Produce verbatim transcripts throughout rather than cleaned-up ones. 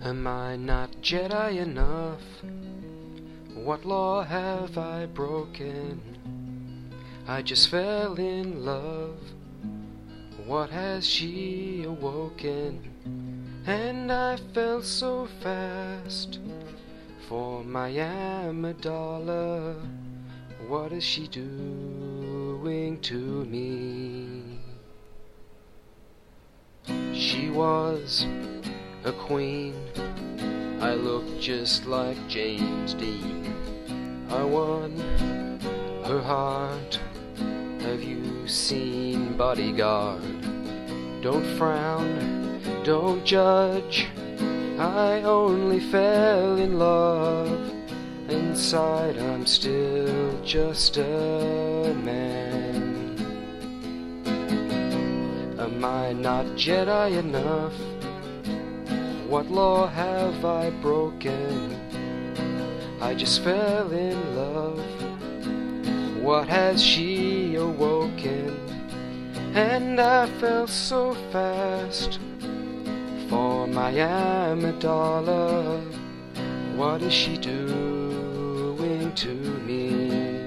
Am I not Jedi enough? What law have I broken? I just fell in love. What has she awoken? And I fell so fast for my Amidala. What is she doing to me? She was a queen. I looked just like James Dean. I won her heart. Have you seen Bodyguard? Don't frown, don't judge. I only fell in love. Inside I'm still just a man. Am I not Jedi enough? What law have I broken? I just fell in love. What has she awoken? And I fell so fast for my Amidala. What is she doing to me?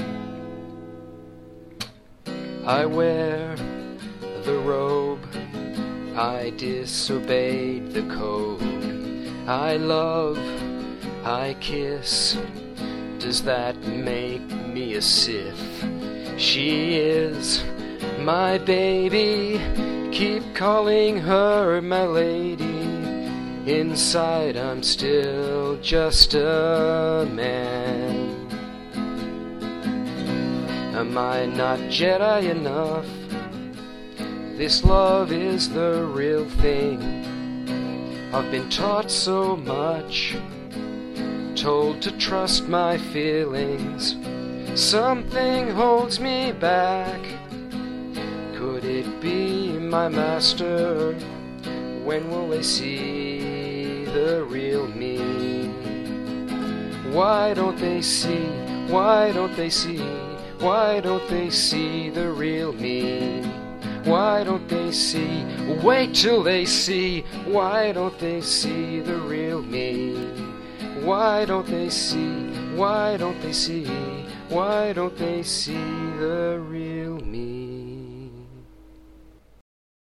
I wear the robe, I disobeyed the code. I love, I kiss. Does that make me a Sith? She is my baby. Keep calling her my lady. Inside I'm still just a man. Am I not Jedi enough? This love is the real thing. I've been taught so much, told to trust my feelings. Something holds me back. Could it be my master? When will they see the real me? Why don't they see? Why don't they see? Why don't they see the real me? Why don't they see? Wait till they see. Why don't they see the real me? Why don't they see? Why don't they see? Why don't they see the real me?